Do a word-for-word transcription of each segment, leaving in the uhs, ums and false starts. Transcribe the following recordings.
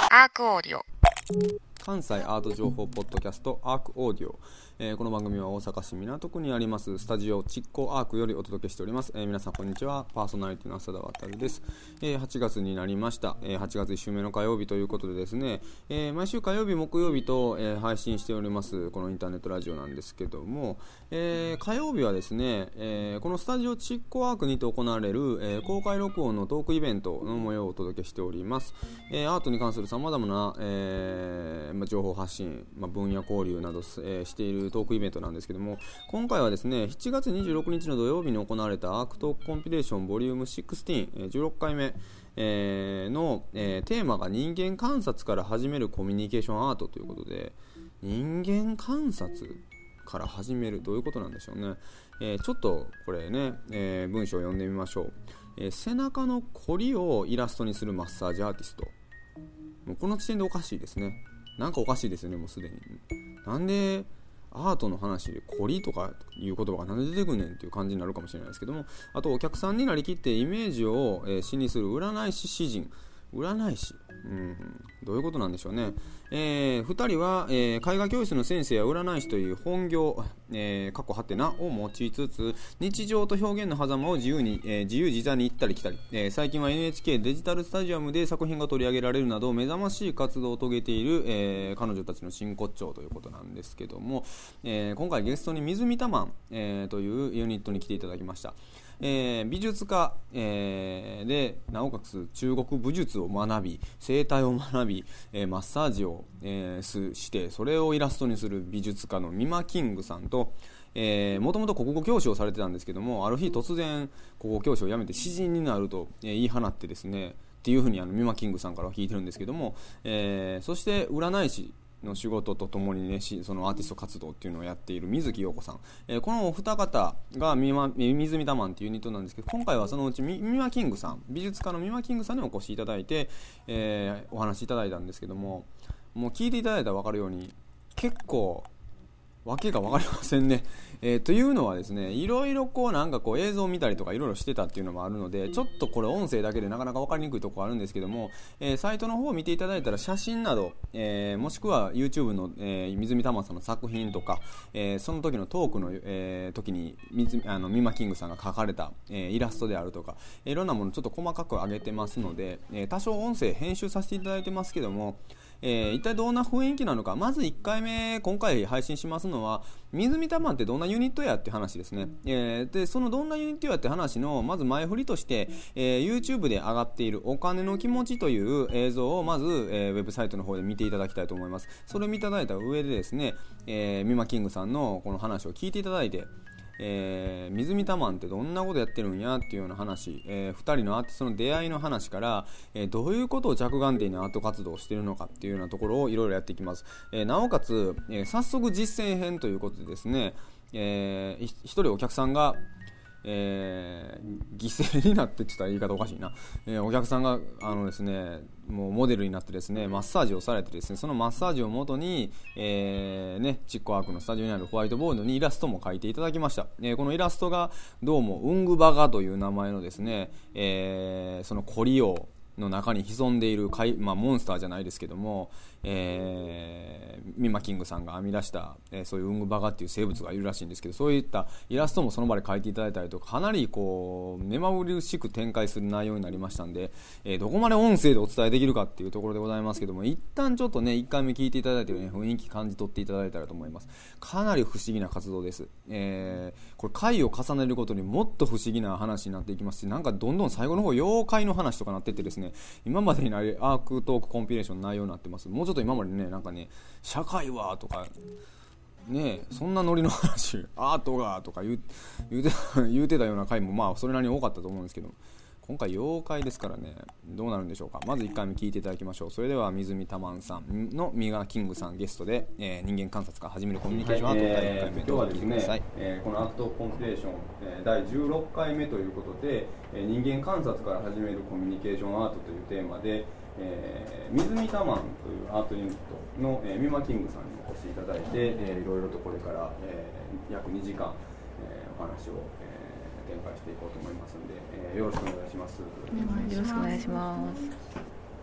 アークオーディオ、 関西アート情報ポッドキャストアークオーディオ、えー、この番組は大阪市港区にありますスタジオチッコアークよりお届けしております。えー、皆さんこんにちは。パーソナリティの浅田渉です。えー、はちがつになりました。えー、はちがついっ週目の火曜日ということでですね、えー、毎週火曜日木曜日と、えー、配信しておりますこのインターネットラジオなんですけども、えー、火曜日はですね、えー、このスタジオチッコアークにて行われる、えー、公開録音のトークイベントの模様をお届けしております。えー、アートに関するさまざまな、えーまあ、情報発信、まあ、分野交流など、えー、しているトークイベントなんですけども、今回はですねしちがつにじゅうろくにちの土曜日に行われたアークトークコンピレーションボリュームじゅうろく、じゅうろっかいめ、えー、の、えー、テーマが人間観察から始めるコミュニケーションアートということで、人間観察から始める、どういうことなんでしょうね。えー、ちょっとこれね、えー、文章を読んでみましょう。えー、背中のコリをイラストにするマッサージアーティスト。もうこの時点でおかしいですね。なんかおかしいですよね。もうすでになんでアートの話でコリとかいう言葉がなんで出てくんねんっていう感じになるかもしれないですけども、あとお客さんになりきってイメージを、えー、詩にする占い師詩人。占い師、うん、どういうことなんでしょうね。えー、ふたりは、えー、絵画教室の先生や占い師という本業、えー、過去はてなを用いつつ、日常と表現の狭間を自由に、えー、自由自在に行ったり来たり、えー、最近は エヌエイチケー デジタルスタジアムで作品が取り上げられるなど目覚ましい活動を遂げている、えー、彼女たちの真骨頂ということなんですけども、えー、今回ゲストに水見たまん、えー、というユニットに来ていただきました。えー、美術家、えー、でなおかつ中国武術を学び、生態を学び、えー、マッサージを、えー、してそれをイラストにする美術家のミマキングさんと、もともと国語教師をされてたんですけども、ある日突然国語教師を辞めて詩人になると、えー、言い放ってですねっていうふうにあのミマキングさんから聞いてるんですけども、えー、そして占い師の仕事とともにね、そのアーティスト活動っていうのをやっている水木陽子さん、えー、このお二方がみま水見たまんっていうユニットなんですけど、今回はそのうちミマキングさん、美術家のミマキングさんにお越しいただいて、えー、お話しいただいたんですけども、もう聞いていただいたら分かるように結構わけが分かりませんね。えー、というのはですね、いろいろこうなんかこう映像を見たりとかいろいろしてたっていうのもあるので、ちょっとこれ音声だけでなかなか分かりにくいところあるんですけども、えー、サイトの方を見ていただいたら写真など、えー、もしくは YouTube の、えー、水見たまさんの作品とか、えー、その時のトークの、えー、時に水あのミマキングさんが描かれた、えー、イラストであるとか、いろんなものちょっと細かく上げてますので、えー、多少音声編集させていただいてますけども、えー、一体どんな雰囲気なのか。まずいっかいめ今回配信しますのは水見たまんってどんなユニットやって話ですね。えー、でそのどんなユニットやって話のまず前振りとして、えー、YouTube で上がっているお金の気持ちという映像をまず、えー、ウェブサイトの方で見ていただきたいと思います。それを見ていただいた上でですね、えー、ミマキングさんのこの話を聞いていただいて、えー、水見たまんってどんなことやってるんやっていうような話、えー、ふたりのアーティストの出会いの話から、えー、どういうことを着眼点にアート活動をしているのかっていうようなところをいろいろやっていきます。えー、なおかつ、えー、早速実践編ということでですね、えー、一人お客さんがえー、犠牲になってって言ったら言い方おかしいな、えー、お客さんがあのですねもうモデルになってですねマッサージをされてですね、そのマッサージを元に、えー、ねチッコアークのスタジオにあるホワイトボードにイラストも描いていただきました。えー、このイラストがどうもウングバガという名前のですね、えー、そのコリオの中に潜んでいる、まあ、モンスターじゃないですけども、えー、ミマキングさんが編み出した、えー、そういうウングバガっていう生物がいるらしいんですけど、そういったイラストもその場で描いていただいたりとか、かなりこう目まぐるしく展開する内容になりましたんで、えー、どこまで音声でお伝えできるかっていうところでございますけども、一旦ちょっとねいっかいめ聞いていただいて、ね、雰囲気感じ取っていただいたらと思います。かなり不思議な活動です。えー、これ回を重ねるごとにもっと不思議な話になっていきますし、なんかどんどん最後の方妖怪の話とかなってってですね、今までにないアークトークコンピレーションの内容になってます。もうちょっと今までねなんかね社会はとかねそんなノリの話アートがとか言う、言うて言うてたような回もまあそれなりに多かったと思うんですけど、今回妖怪ですからねどうなるんでしょうか。まずいっかいめ聞いていただきましょう。それでは水見たまんさんのミガキングさんゲストで、えー、人間観察から始めるコミュニケーションアートだいいっかいめ、どうぞ聞いてください。えー、このアートコンピレーション、えー、だいじゅうろっかいめということで、えー、人間観察から始めるコミュニケーションアートというテーマで、えー、水見たまんというアートユニットの、えー、ミマキングさんにお越しいただいて、えー、いろいろとこれから、えー、約にじかん、えー、お話を、えー展開していこうと思いますので、えー、よろしくお願いします。 よろしくお願いします。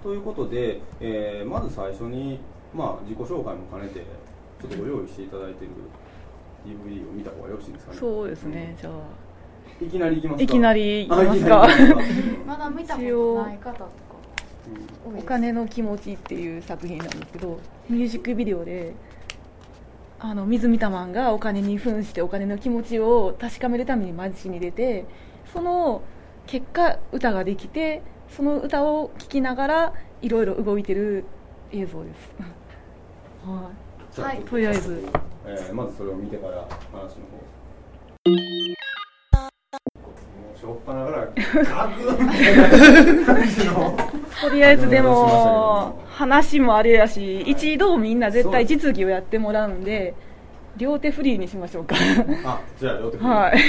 ということで、えー、まず最初に、まあ、自己紹介も兼ねてちょっとご用意していただいている ディーブイディー を見た方がよろしいですかね。 そうですね、うん、じゃあいきなりいきますか。 いきなりいきますか。 まだ見たことない方とか、 うん、お金の気持ちっていう作品なんですけど、ミュージックビデオであの水見たマンがお金に扮してお金の気持ちを確かめるために街に出て、その結果歌ができて、その歌を聴きながらいろいろ動いてる映像です。はい、はい、とりあえず、 えー、まずそれを見てから話の方。しょっぱながらガクンみたいな感じのとりあえずでも話もあれやし、一度みんな絶対実技をやってもらうんで両手フリーにしましょうか。 あ、じゃあ両手フリー。 はい。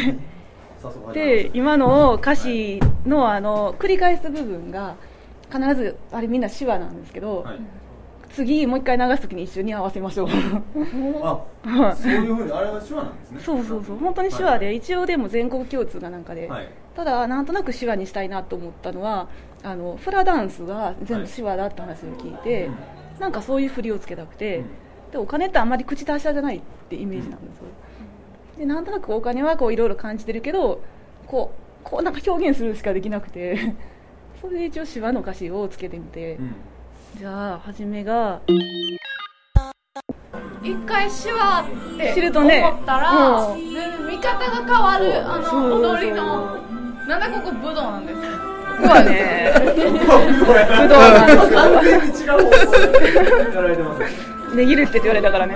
で、今の歌詞のあの繰り返す部分が必ずあれみんな手話なんですけど、はい、次もう一回流すときに一緒に合わせましょう。 あ、そういうふうにあれは手話なんですね。 そうそうそう、本当に手話で、はい、一応でも全国共通がなんかで、はい、ただなんとなく手話にしたいなと思ったのは、あのフラダンスが全部手話だって話を聞いて、はい、なんかそういう振りをつけたくて、うん、でお金ってあんまり口達者じゃないってイメージなんですよ。うん、でなんとなくお金はこういろいろ感じてるけど、こうこうなんか表現するしかできなくて、それで一応手話の歌詞をつけてみて。うん、じゃあ初めが一回手話って思ったら、ね、全然見方が変わる。あの踊りのなんだここ武道なんですか。 ここはね武道なんですよ。 完全に違う方向でやられてますねぎるって言われたからね。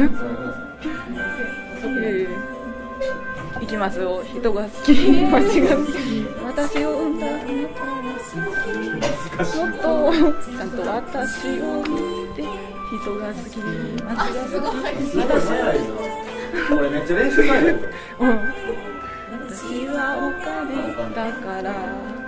いきますよ。人が好き、街が好き、私を産んだあなたもっとちゃんと私を見て、人が好き、街が好き、私はこれめっちゃ練習されてる。 うん、私はお金だから。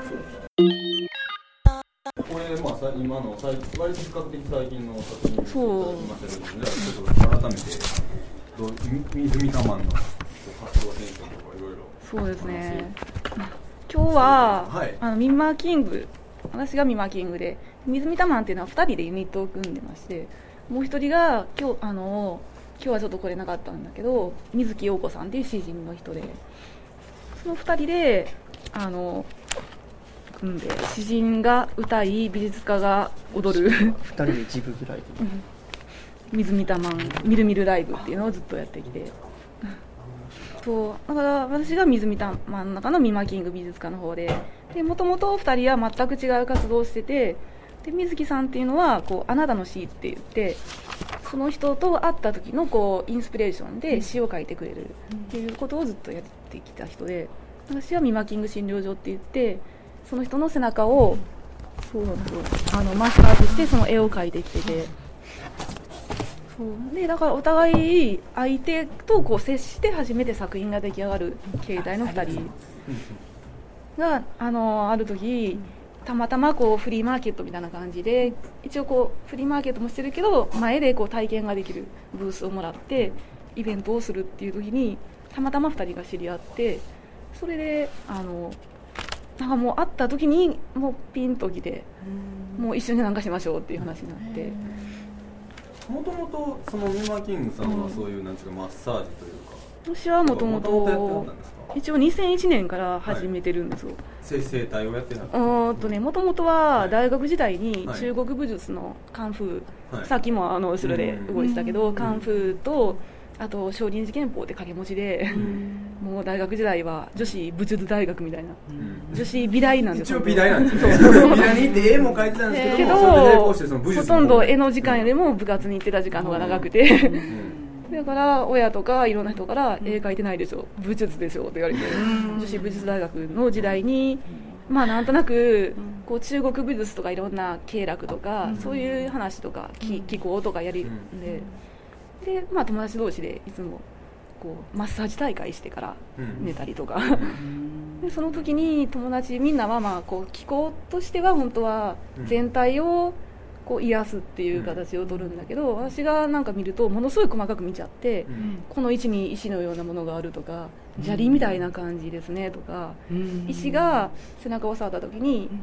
これまあ今の割と比較的最近の作品にいただきましたけど、じゃあちょっと改めてどう水見たマンの活動戦争とかいろいろ。 そうですね。今日は、はい、あのミンマーキング、私がミンマーキングで、水見たマンっていうのはふたりでユニットを組んでまして、もうひとりが今日あの今日はちょっと来れなかったんだけど、水木陽子さんっていう詩人の人で、そのふたりであの組んで、詩人が歌い美術家が踊るふたりでジブグライブ、 水見たマンみるみるライブっていうのをずっとやってきて、そうだから私が水見たマンの中のミマキング美術家の方で、もともとふたりは全く違う活動をしてて、で水木さんっていうのはこうあなたの詩って言って、その人と会った時のこうインスピレーションで詩を書いてくれるっていうことをずっとやってきた人で、私はミマキング診療所って言って、その人の背中をそうなんですよ、あのマッサージしてその絵を描いてきてて、そうでだからお互い相手とこう接して初めて作品が出来上がる形態のふたりが、あのある時たまたまこうフリーマーケットみたいな感じで、一応こうフリーマーケットもしてるけど前でこう体験ができるブースをもらってイベントをするっていう時にたまたまふたりが知り合って、それであのなんかもう会った時にもうピンときて、もう一緒になんかしましょうっていう話になって。 もともとそのミマキングさんはそういう、うん、なんていうかマッサージというか、 私はもともと一応にせんいちねんから始めてるんですよ。 整整体をやってなかうんとね、もともとは大学時代に中国武術のカンフー、はい、さっきもあの後ろで動いてたけど、うん、カンフーとあと少林寺拳法って掛け持ちで、うん、もう大学時代は女子武術大学みたいな、うん、女子美大なんですよ。 一応美大なんですよ。美大に行って絵も描いてたんですけども、それでこうしてその武術ほとんど絵の時間よりも部活に行ってた時間の方が長くて、うん、だから親とかいろんな人から絵描いてないでしょ、武術でしょって言われて、女子武術大学の時代にまあなんとなくこう中国武術とかいろんな経絡とかそういう話とか気候とかやるんで、でまあ友達同士でいつもこうマッサージ大会してから寝たりとか、でその時に友達みんなはまあこう気候としては本当は全体をこう癒すっていう形を取るんだけど、私がなんか見るとものすごい細かく見ちゃって、この位置に石のようなものがあるとか、砂利みたいな感じですねとか、石が背中を触った時に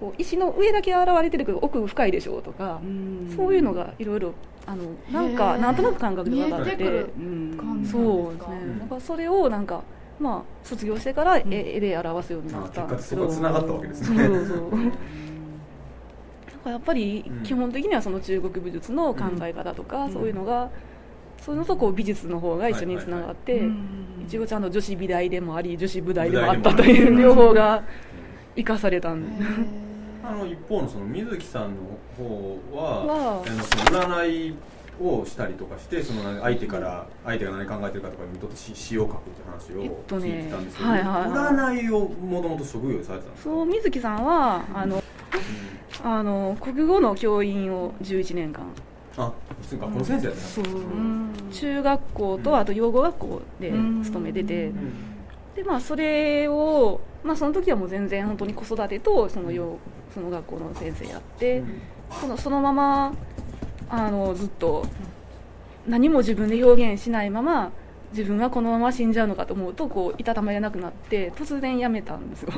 こう石の上だけ現れてるけど奥深いでしょとか、そういうのがいろいろあのなんかなんとなく感覚で分かって、 見えてくる感じそうですね、なんかそれをなんかまあ卒業してから絵で表すようになったんですけど、 結果そこつながったわけですね。 そうそうやっぱり基本的にはその中国武術の考え方とか、そういうのがそういうのとこう美術の方が一緒につながって、一応ちゃんと女子美大でもあり女子武大でもあったという両方が生かされたんであの一方のその水木さんの方は、あのその占いをしたりとかして、その相手から相手が何考えてるかとかにとって詩を書くって話を聞いてたんですけど、えっとねはいはいはい、占いをもともと職業でされてたんですか？ そう、水木さんはあの、うん、あの国語の教員をじゅういちねんかん、 あ、学校の先生やったんですか？そう、うん、 中学校とあと養護学校で勤めてて、うん、でまあそれを、まあ、その時はもう全然本当に子育てとその養その学校の先生やって、うん、そのそのままあのずっと何も自分で表現しないまま自分はこのまま死んじゃうのかと思うとこういたたまれなくなって突然辞めたんですよ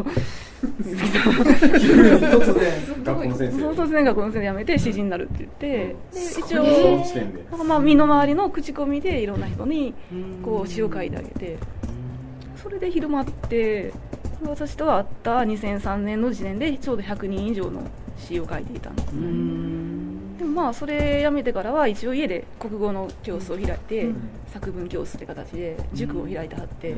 突然学校の先生突然学校の先生辞めて詩人になるって言って、うん、で一応、まあ、身の回りの口コミでいろんな人にこう詩を書いてあげて、それで広まって、私とは会ったにせんさんねんの時点でちょうどひゃくにん以上の詩を書いていたんです。うん、でもまあそれやめてからは一応家で国語の教室を開いて、うん、作文教室って形で塾を開いてはって、うん、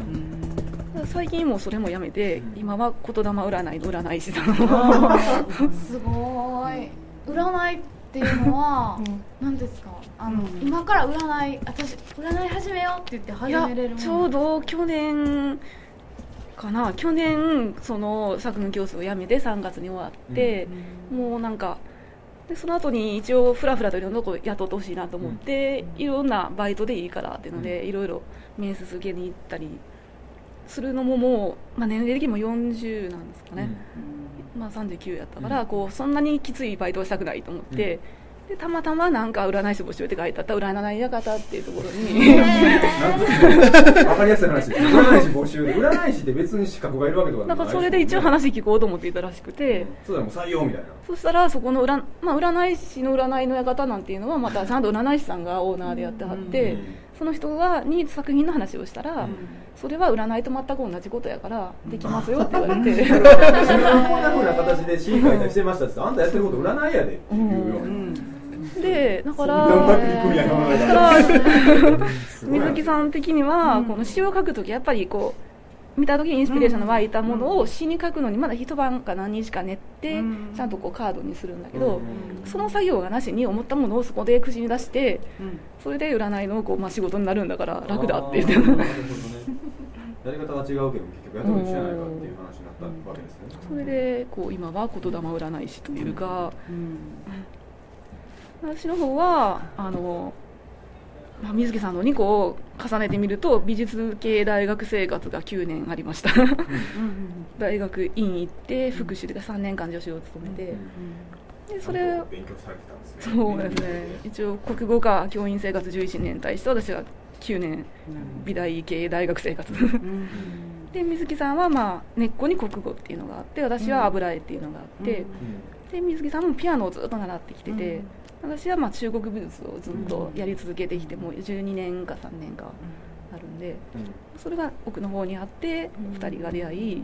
最近もうそれもやめて、うん、今は言霊占いの占い師さんすごい。占いっていうのは、うん、何ですか？あの、うん、今から占い私占い始めようって言って始めれるもの？ ちょうど去年かな去年その作文教室を辞めてさんがつに終わって、うん、もうなんかでその後に一応フラフラといろんなとこ雇ってほしいなと思って、うん、いろんなバイトでいいからっていうので、うん、いろいろ面接受けに行ったりするのももう、まあ、年齢的にもよんじゅうなんですかね、うん、まあ、さんじゅうきゅうやったから、うん、こうそんなにきついバイトをしたくないと思って、うん、でたまたまなんか占い師募集って書いてあった占い館っていうところにわかりやすい話です。占い師募集で占い師って別に資格がいるわけとかなんかそれで一応話聞こうと思っていたらしくて、うん、 そうだもう採用みたいな。 そしたらそこの占、まあ、占い師の占いの館なんていうのはまたちゃんと占い師さんがオーナーでやってはって、うん、その人がに作品の話をしたら、うん、それは占いと全く同じことやからできますよって言われて、うん、それはこんな風な形で詩書いたりしてましたって、あんたやってること占いやでっていうような、うんでだから水木さん的には、うん、この詩を書くときやっぱりこう見たときにインスピレーションの湧いたものを詩に書くのにまだ一晩か何日か練って、うん、ちゃんとこうカードにするんだけど、うん、その作業がなしに思ったものをそこで口に出して、うん、それで占いのこう、まあ、仕事になるんだから楽だって言ってる。 やり方は違うけど結局やっても一緒じゃないかっていう話になったわけですね。 それでこう今は言霊占い師というか、うん私の方はあの、まあ、水木さんのにこを重ねてみると美術系大学生活がきゅうねんありました大学院行って復習でさんねんかん助手を務めて、でそれ勉強されてたんですね。そうですね。一応国語科教員生活じゅういちねんに対して私はきゅうねん美大系大学生活で水木さんはまあ根っこに国語っていうのがあって、私は油絵っていうのがあって、で水木さんもピアノをずっと習ってきてて、私はまあ中国武術をずっとやり続けてきてもうじゅうにねんかさんねんかあるんで、それが奥の方にあってふたりが出会い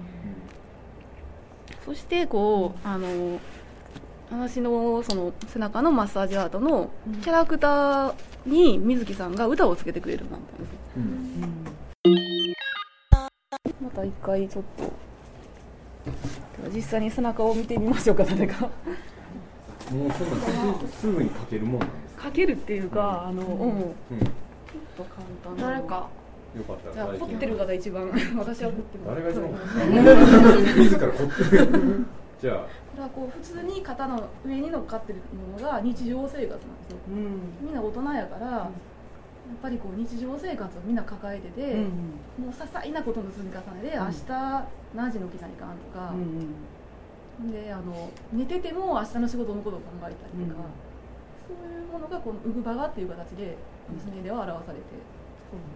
そしてこうあの私のその背中のマッサージアートのキャラクターに水木さんが歌をつけてくれるなんて、うんうん、また一回ちょっと実際に背中を見てみましょうか。誰かもうそんなすぐに書けるもんなんですか？ 書けるっていうか、あの、うんうん、ちょっと簡単な。 誰かよかったら。 じゃあ凝ってる方一番私は凝ってる。 誰が一番自ら凝ってる。じゃあ。 これはこう普通に肩の上に乗っかってるものが日常生活なんですよ。うん、みんな大人やから、やっぱりこう日常生活をみんな抱えてて、うん、もう些細なことの積み重ねで、うん、明日何時に起きないかんとか。うんであの寝てても明日の仕事のことを考えたりとか、うん、そういうものがこのウグバガっていう形で娘では表されて、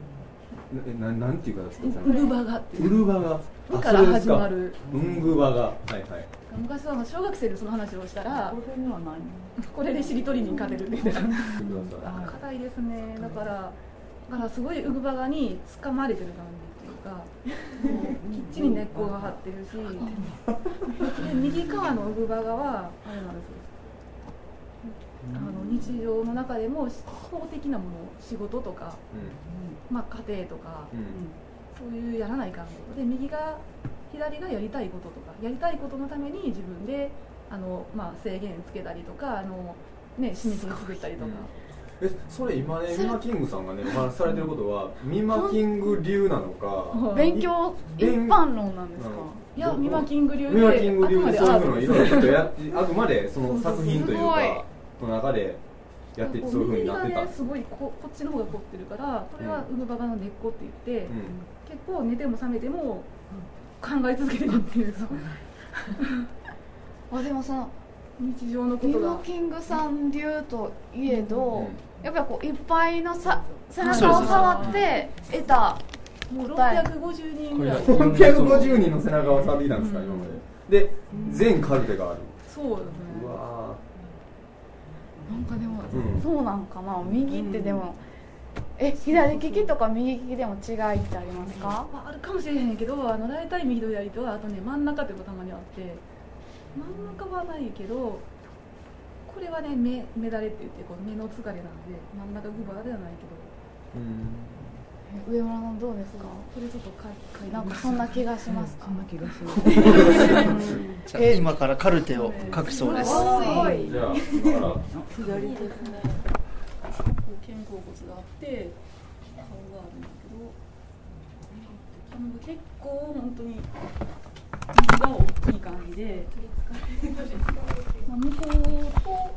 えななんていうかですか。 ウルバガってウルバガ。 ウから始まる。 ウングバガ。はいはい。 昔は小学生でその話をしたら、 これには何？ これでしりとりに勝てるって言ってた。 は硬いですね。だからだからすごいウグバガに掴まれてる感じっていうか、きっちり根っこが張ってるし、で右側のウグバガはあれなんですよ。あの日常の中でも法的なもの、仕事とか、うん、まあ家庭とか、うん、そういうやらないかんことで、右が左がやりたいこととか、やりたいことのために自分であの、まあ、制限つけたりとか、あの、ね、締め切り作ったりとか。 えそれ今ね、ミマキングさんがねお話しされてることはミマキング流なのか、 勉強一般論なんですか？ いや、ミマキング流で、 ミマキング流でそういうのをいろいろちょっとやあくまでその作品というかの中でやってそういう風になってた。 ね、すごい こ, こっちの方が凝ってるから、これはウグバガの根っこって言って、うん、結構寝ても覚めても考え続けてるっていうかあでもその日常のことがミマキングさん流といえど、うん、やっぱりこういっぱいのさ背中を触って得たもうろっぴゃくごじゅうにんぐらいろっぴゃくごじゅうにんの背中を触ってきたんですか、うん、今までで、うん、全カルテがある。 そうですね。 うわなんかでも、うん、そうなんかな。右ってでも、うん、え左利きとか右利きでも違いってありますか？ あ, あるかもしれへんけど、あの大体右と左とはあとね真ん中っていうのがたまにあって、真ん中はないけどこれはね 目, 目だれって言ってこう目の疲れなんで真ん中グバーではないけど、 うん、上村さんどうですか？ これちょっとかいなんかそんな気がしますか？ そんな気がします。 じゃあ今からカルテを書くそうです。 じゃあ今から左ですね。肩甲骨があって顔があるんだけど、結構本当に右が大きい感じで、まあ、向こうと結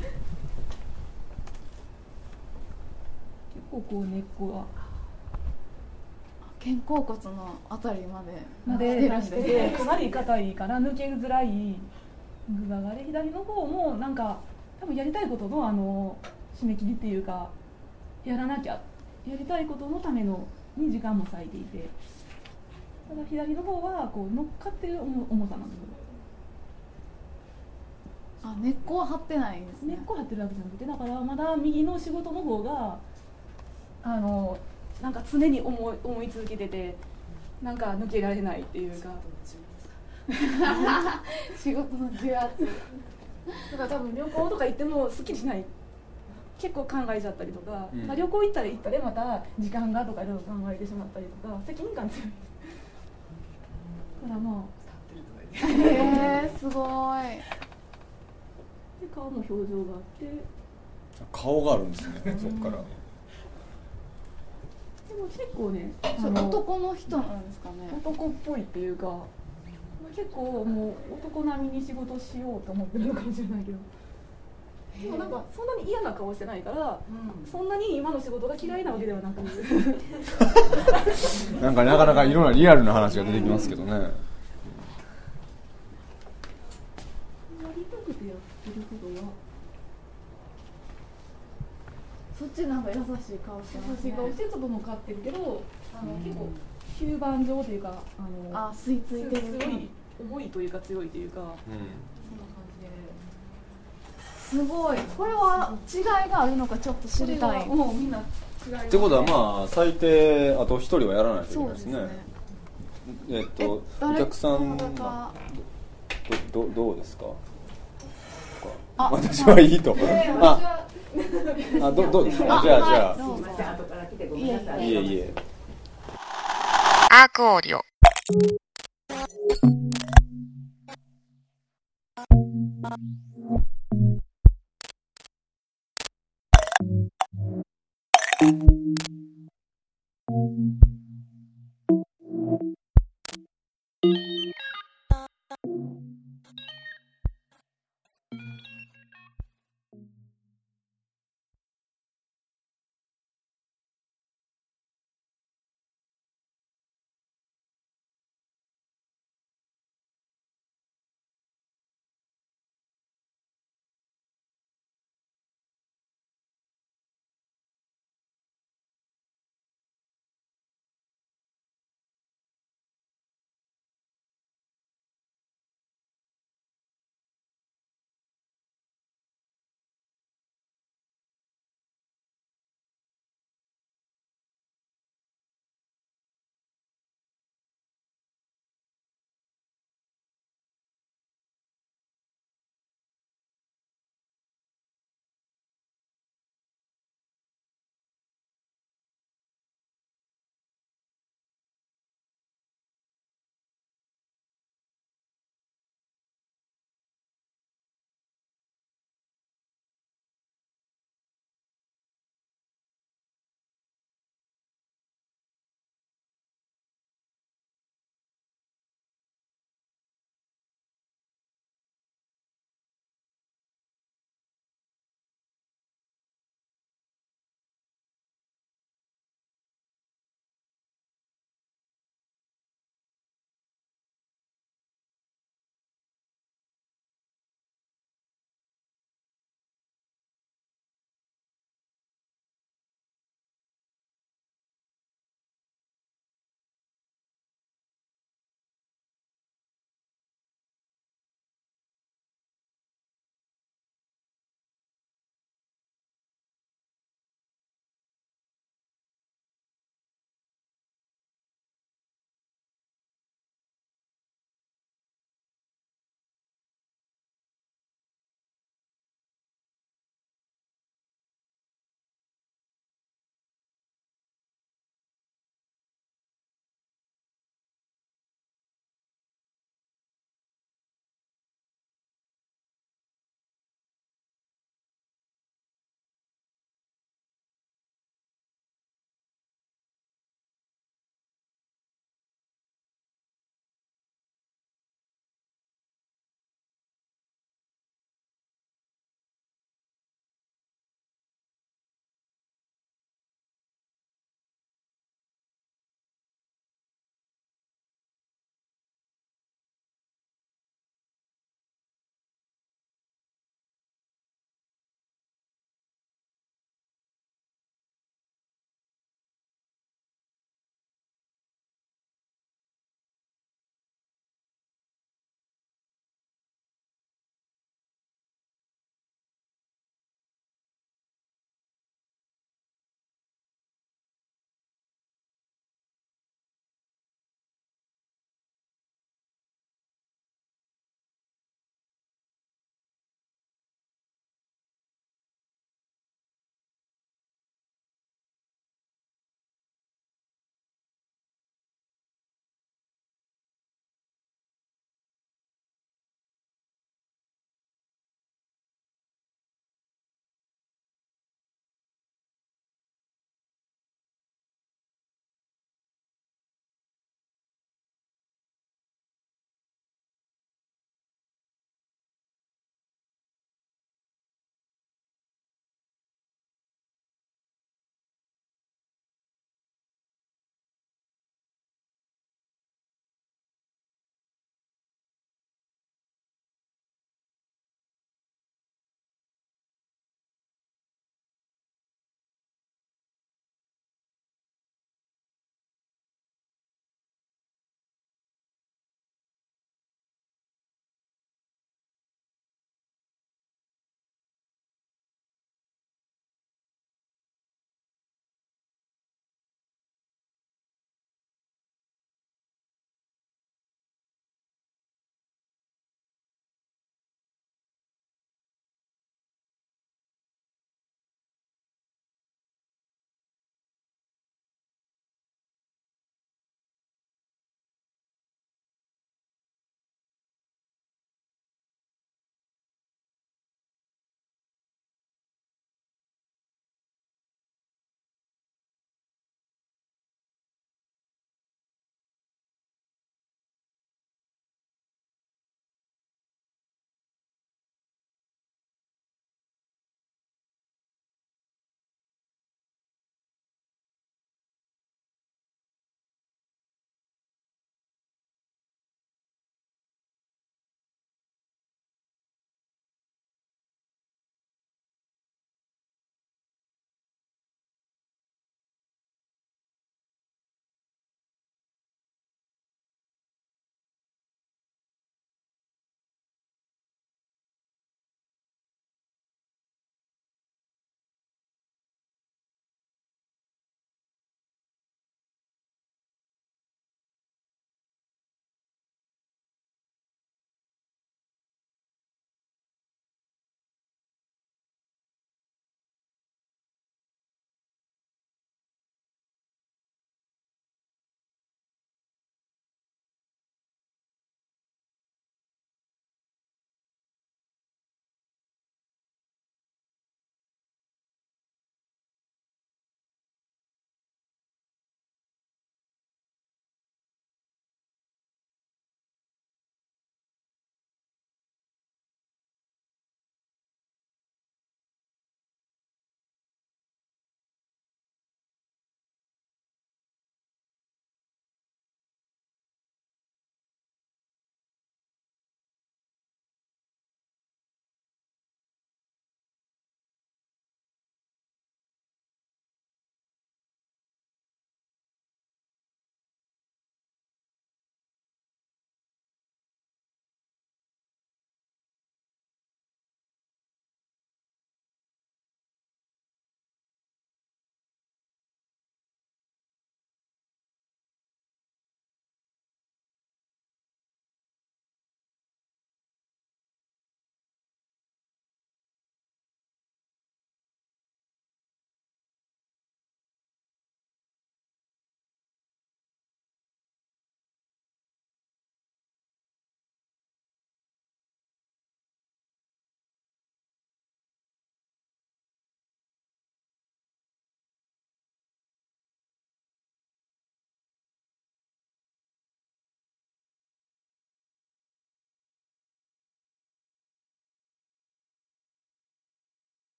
構こう根っこが肩甲骨のあたりまでまで出してて、かなり硬いから抜けづらいグバガで、左の方もなんか多分やりたいことのあの締め切りっていうか、やらなきゃやりたいことのためのに時間も割いていて、ただ左の方はこう乗っかってる重さなんですよ。 あ、根っこは張ってないんですね。 根っこ張ってるわけじゃなくて、だからまだ右の仕事の方があのなんか常に思い、思い続けてて、なんか抜けられないっていうか仕事の重圧だから多分旅行とか行ってもすっきりしない、結構考えちゃったりとか、 うん、 まあ、旅行行ったら行ったでまた時間がとかいろいろ考えてしまったりとか、責任感強いだからまあへーすごい。 で顔の表情があって顔があるんですね、うん、そっからでも結構ね、 それ男の人なんですかね。 男っぽいっていうか、結構もう男並みに仕事しようと思ってるのかもしれないけど、でもなんかそんなに嫌な顔してないから、うん、そんなに今の仕事が嫌いなわけではなくなんかなかなかいろんなリアルな話が出てきますけどね。やりたくてやってることはそっちなんか優しい顔してますね。 優しい顔してちょっと乗っかってるけど、あの、うん、結構吸盤状というか、あのあ吸い付いてる、 強い重いというか強いというか、うん、そんな感じで。 すごい。これは違いがあるのかちょっと知りたい。 もうみんな違いが。 ってことはまあ最低あと一人はやらないといけないですね。そうですね。えっとお客さんはどどどうですか。あ私はいいと。えー、ああどどうですか。じゃあじゃあ。すみません後から来てごめんなさい。いえいえ。 アークオーディオ。Thank you.